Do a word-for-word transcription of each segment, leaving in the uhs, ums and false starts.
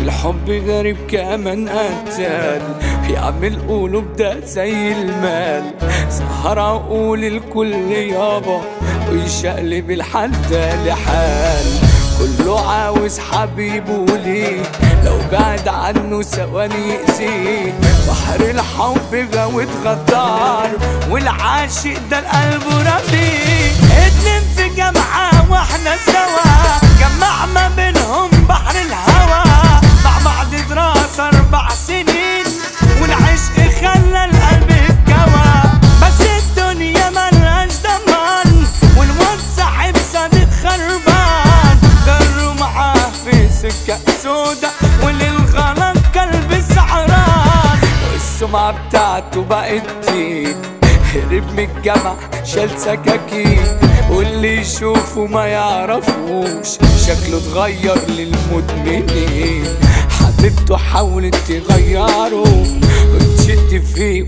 الحب غريب كمان قتال، يعمل قلوب ده زي المال، سهر عقول الكل يابا ويشقلب الحال ده لحال. كله عاوز حبيبه ليه، لو بعد عنه ثواني يأذيه. بحر الحب غوت غدار، والعاشق ده القلب رفيق. اتنين في جامعة واحنا سوا، جمع ما بينهم بحر الهوى. مع بعض دراسة أربع سنين، والعشق خلى القلب اتجوى. بس الدنيا ملهاش ضمان، والواد صاحب صديق خربان. جروا معاه في سكة سودا، وللغلط كلب سعران. والسمعة بتاعته بقت تين، هرب من الجامعة شال سكاكين. واللي يشوفه ما يعرفوش، شكله اتغير للمدمنين. حبيبته حاولت تغيره، وتشد فيه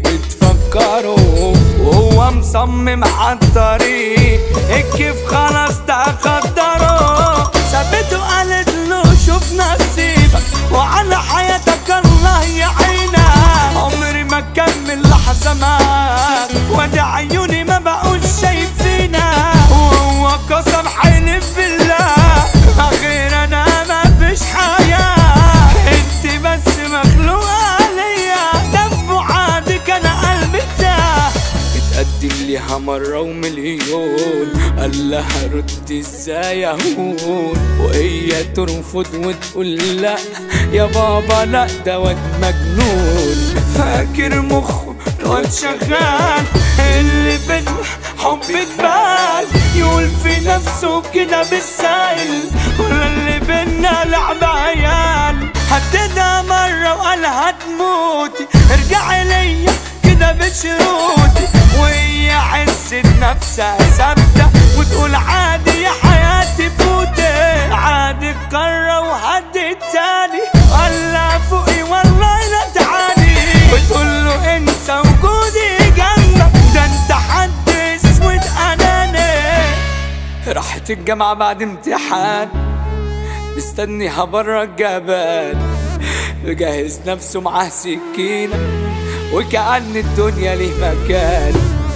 وتفكره، وهو مصمم عالطريق. الكيف خلاص ده قدره، سابته قالت له شوف نصيبك، وعلى حياتك الله يعينك. عمري ما كمل لحظة معاك، وادي عيوني ما بقوش شايفينك. وهو قسم حلف بالله، غير انا ما فيش حياة. انت بس مخلوقة ليا، دفع عادك انا قلبي تاه. اتقدم ليها مرة ومليون، قال لها رد ازاي اهون. وهي ترفض وتقول لا يا بابا لا، ده واد مجنون. فاكر مخه الواد شغال، اللي بينا حب اتبال. يقول في نفسه كده بالسائل، ولا اللي بينا لعب عيال. هددها مرة وقال هتموتي، ارجعي ليا كده بشروطي. وهي حست نفسها ثابتة، وتقول عادي يا حياتي فوتي. عادي تقرر وهدي التاني، قال لها فوقي والله لا تعاني. وتقول له انسى وجودي جنبك، ده انت حد اسود اناني. راحت الجامعة بعد امتحان، مستنيها برا الجبل. مجهز نفسه معاه سكينة، وكأن الدنيا ليه مكان.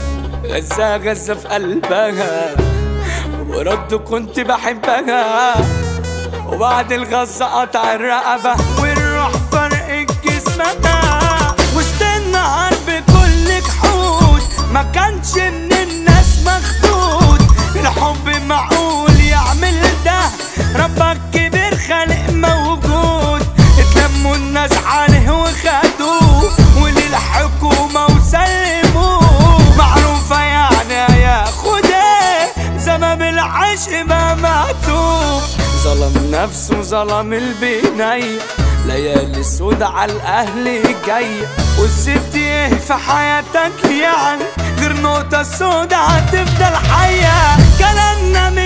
غزة غزة في قلبها، ورد كنت بحبها. وبعد الغزة قطع الرقبة، والروح فرق جسمها. وسط النهار بكل جحود، ما كانش من الناس مخدود. الحب معقول يعمل ده، ربك كبير خالق موجود. اتلموا الناس عليه وخدوه، وللحكومة وسلموه. معروفة يعني ياخد ايه، زمام العشق ما ماتوه. ظلم نفسه ظلم البنية، ليالي سودا على الاهل جاية. والست ايه في حياتك يعني، غير نقطة سودا هتفضل حية. كلامنا